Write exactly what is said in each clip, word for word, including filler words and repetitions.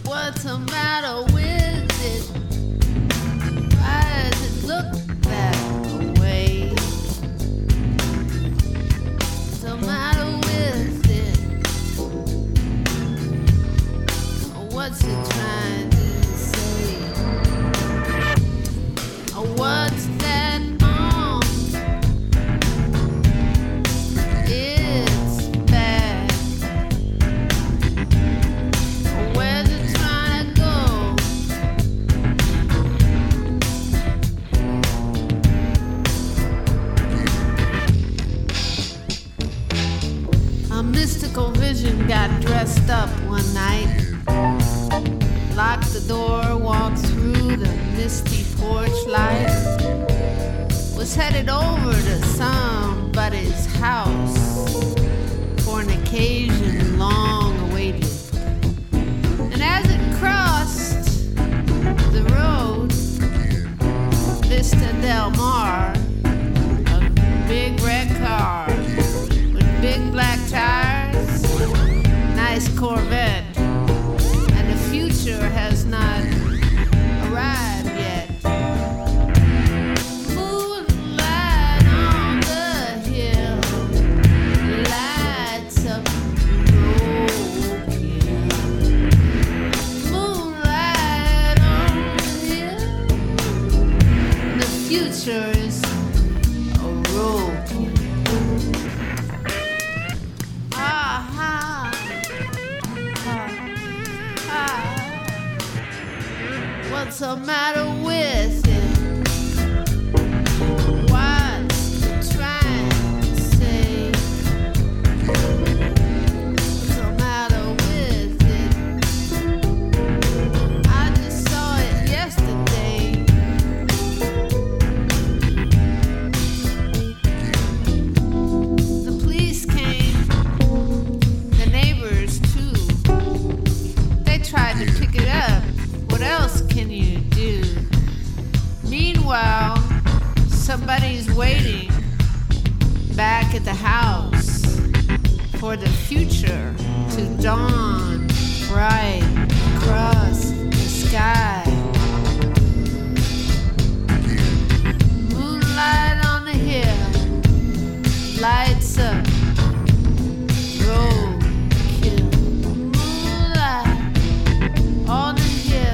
What's the matter with it? Why does it look that way? What's the matter with it? What's it trying to say? What's that on? It's bad. Where's it trying to go? A mystical vision got dressed up one night, locked the door, walked through the misty porch light, was headed over to somebody's house for an occasion long awaited. And as it crossed the road, Vista Del Mar, a big red car with big black tires, nice Corvette, and the future has not arrived yet. Moonlight on the hill lights up broken. Moonlight on the hill, the future is broken. Ah-ha. What's the matter with it? What's it trying to say? What's the matter with it? I just saw it yesterday. The police came, the neighbors too. They tried to pick it up. What else can you do? Meanwhile, somebody's waiting back at the house for the future to dawn bright across the sky. Moonlight on the hill lights up roadkill. Moonlight on the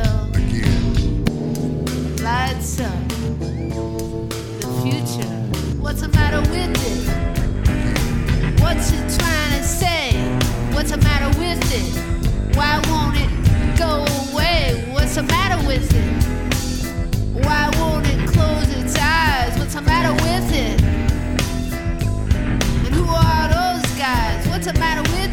lights up the future. What's the matter with it? What's it trying to say? What's the matter with it? Why won't it go away? What's the matter with it? Why won't it close its eyes? What's the matter with it? And who are those guys? What's the matter with it?